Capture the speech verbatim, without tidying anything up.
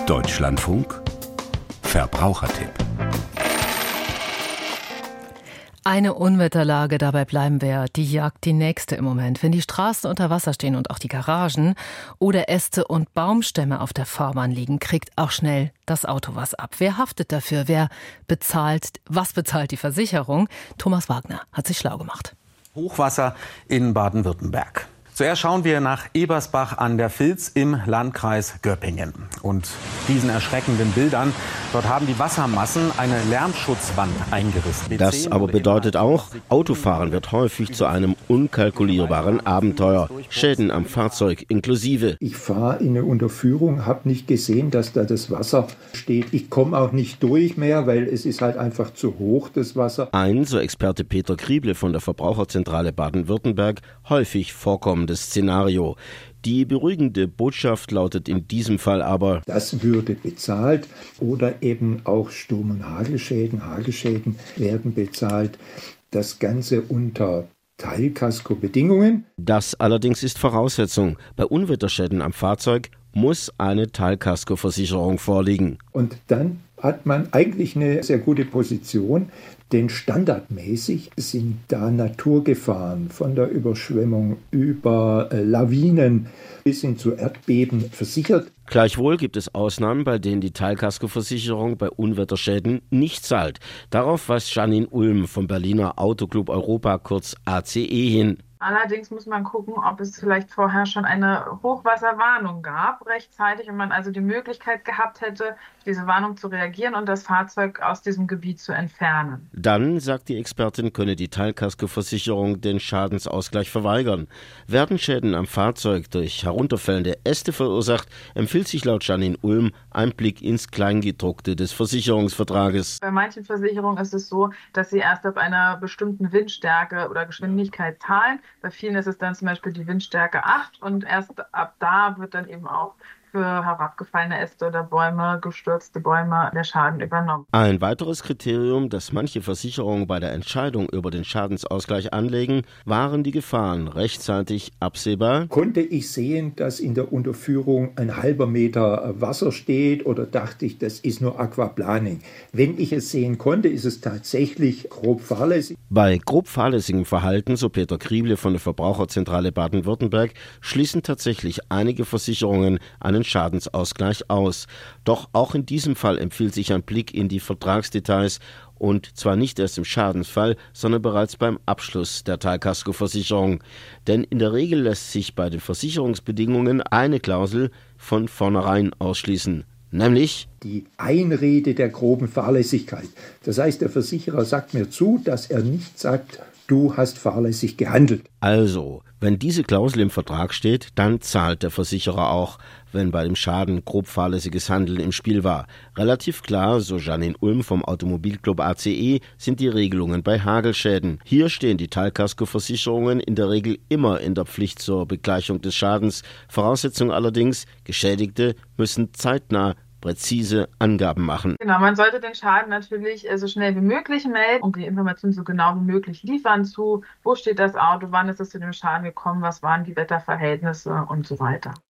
Deutschlandfunk Verbrauchertipp. Eine Unwetterlage, dabei bleiben wir, die jagt die nächste im Moment. Wenn die Straßen unter Wasser stehen und auch die Garagen oder Äste und Baumstämme auf der Fahrbahn liegen, kriegt auch schnell das Auto was ab. Wer haftet dafür? Wer bezahlt? Was bezahlt die Versicherung? Thomas Wagner hat sich schlau gemacht. Hochwasser in Baden-Württemberg. Zuerst schauen wir nach Ebersbach an der Vils im Landkreis Göppingen. Und diesen erschreckenden Bildern, dort haben die Wassermassen eine Lärmschutzwand eingerissen. Das aber bedeutet auch, Autofahren wird häufig zu einem unkalkulierbaren Abenteuer. Schäden am Fahrzeug inklusive. Ich fahre in eine Unterführung, habe nicht gesehen, dass da das Wasser steht. Ich komme auch nicht durch mehr, weil es ist halt einfach zu hoch, das Wasser. Ein, so Experte Peter Krieble von der Verbraucherzentrale Baden-Württemberg, häufig vorkommendes Szenario. Die beruhigende Botschaft lautet in diesem Fall aber: Das würde bezahlt oder eben auch Sturm- und Hagelschäden. Hagelschäden werden bezahlt. Das Ganze unter Teilkasko-Bedingungen. Das allerdings ist Voraussetzung. Bei Unwetterschäden am Fahrzeug muss eine Teilkaskoversicherung vorliegen. Und dann hat man eigentlich eine sehr gute Position, denn standardmäßig sind da Naturgefahren von der Überschwemmung über Lawinen bis hin zu Erdbeben versichert. Gleichwohl gibt es Ausnahmen, bei denen die Teilkaskoversicherung bei Unwetterschäden nicht zahlt. Darauf weist Janine Ulm vom Berliner Autoclub Europa, kurz A C E, hin. Allerdings muss man gucken, ob es vielleicht vorher schon eine Hochwasserwarnung gab, rechtzeitig, und man also die Möglichkeit gehabt hätte, diese Warnung zu reagieren und das Fahrzeug aus diesem Gebiet zu entfernen. Dann, sagt die Expertin, könne die Teilkaskoversicherung den Schadensausgleich verweigern. Werden Schäden am Fahrzeug durch herunterfällende Äste verursacht, empfiehlt sich laut Janine Ulm ein Blick ins Kleingedruckte des Versicherungsvertrages. Bei manchen Versicherungen ist es so, dass sie erst ab einer bestimmten Windstärke oder Geschwindigkeit zahlen. Bei vielen ist es dann zum Beispiel die Windstärke acht und erst ab da wird dann eben auch für herabgefallene Äste oder Bäume, gestürzte Bäume, der Schaden übernommen. Ein weiteres Kriterium, das manche Versicherungen bei der Entscheidung über den Schadensausgleich anlegen, waren die Gefahren rechtzeitig absehbar. Konnte ich sehen, dass in der Unterführung ein halber Meter Wasser steht, oder dachte ich, das ist nur Aquaplaning? Wenn ich es sehen konnte, ist es tatsächlich grob fahrlässig. Bei grob fahrlässigem Verhalten, so Peter Krieble von der Verbraucherzentrale Baden-Württemberg, schließen tatsächlich einige Versicherungen einen Schadensausgleich aus. Doch auch in diesem Fall empfiehlt sich ein Blick in die Vertragsdetails, und zwar nicht erst im Schadensfall, sondern bereits beim Abschluss der Teilkaskoversicherung. Denn in der Regel lässt sich bei den Versicherungsbedingungen eine Klausel von vornherein ausschließen, nämlich die Einrede der groben Fahrlässigkeit. Das heißt, der Versicherer sagt mir zu, dass er nicht sagt, du hast fahrlässig gehandelt. Also, wenn diese Klausel im Vertrag steht, dann zahlt der Versicherer auch, wenn bei dem Schaden grob fahrlässiges Handeln im Spiel war. Relativ klar, so Janine Ulm vom Automobilclub A C E, sind die Regelungen bei Hagelschäden. Hier stehen die Teilkaskoversicherungen in der Regel immer in der Pflicht zur Begleichung des Schadens. Voraussetzung allerdings, Geschädigte müssen zeitnah präzise Angaben machen. Genau, man sollte den Schaden natürlich so schnell wie möglich melden und die Informationen so genau wie möglich liefern zu, wo steht das Auto, wann ist es zu dem Schaden gekommen, was waren die Wetterverhältnisse und so weiter.